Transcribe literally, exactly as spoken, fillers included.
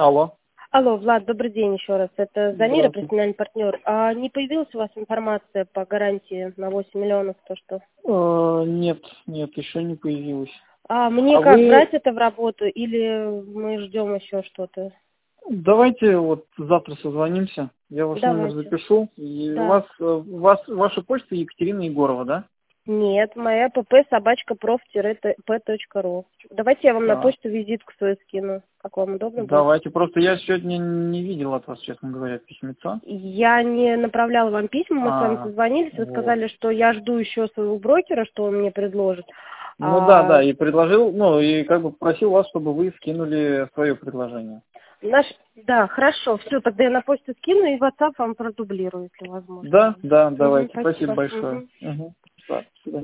Алло. Алло, Влад, добрый день еще раз. Это Замира, Здравствуйте. профессиональный партнер. А не появилась у вас информация по гарантии на восемь миллионов, то что? Э, нет, нет, еще не появилось. А мне А как, вы брать это в работу или мы ждем еще что-то? давайте вот завтра созвонимся. Я ваш номер Давайте. запишу. И у Да. вас, э, у вас ваша почта Екатерина Егорова, да? Нет, моя пп собачка проф-п.ру. Давайте я вам на Так. почту визитку свою скину. Как вам удобно будет? Давайте. Просто я сегодня не видел от вас, честно говоря, письмеца. Я не направляла вам письма, мы с вами А, созвонились, вы вот. сказали, что я жду еще своего брокера, что он мне предложит. Ну да, А да, и предложил, ну и как бы попросил вас, чтобы вы скинули свое предложение. наш... Да, хорошо, все, тогда я на почту скину и в WhatsApp вам продублирую, если возможно. Да, да, Мгм, давайте. Спасибо спасибо. большое. Мгм. Угу. Да, до свидания.